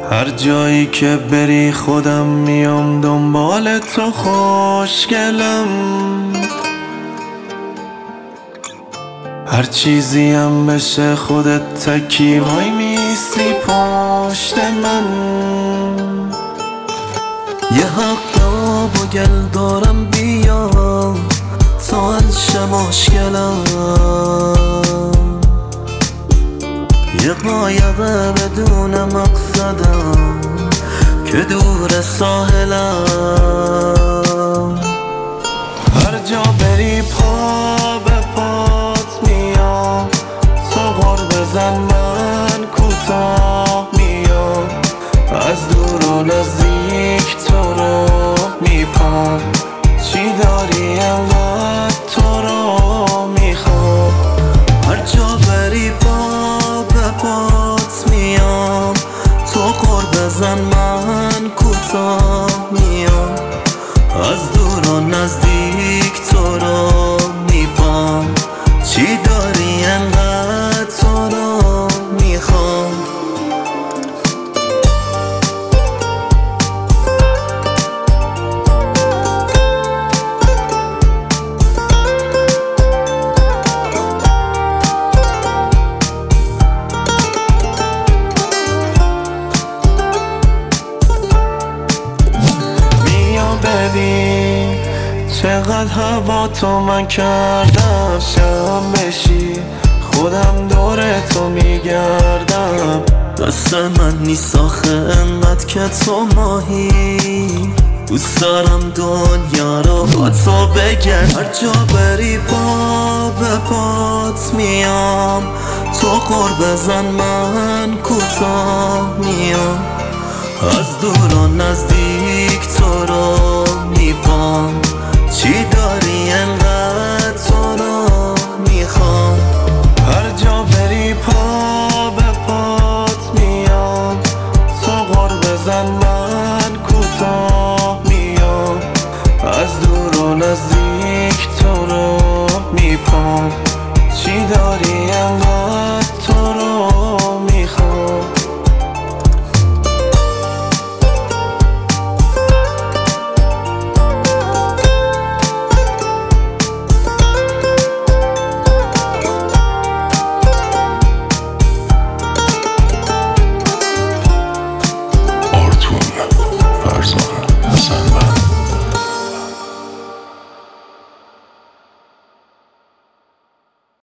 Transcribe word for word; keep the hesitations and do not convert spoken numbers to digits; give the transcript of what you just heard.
هر جایی که بری خودم میام دنبال تو خوشگلم. هر چیزی هم بشه خودت تکی وای میسی پشت من. یه حق آب و گل دارم بیا تا حلش مشکلم. یه قایقه بدون مقصدم که دور ساحلم. هر جا بری پا به پات میام، تو غر بزن من کوتاه میام. از دور و نزدیک تو رو میپام، چی داری انقدر تو رو میخوام. هر جا بری پا به پات میام، تو غر بزن من کوتاه میام. از دور و نزدیک تو رو میپام، چی داری انقدر تو رو میخوام. ببین چقدر هوا تو من کردم، شم بشی خودم دور تو میگردم. دست من نیست آخه انقدر که تو ماهی، دوست دارم دنیا رو با تو بگرد. هر جا بری پا به پات میام، تو غر بزن من کوتاه میام. از دور و نزدیک تو رو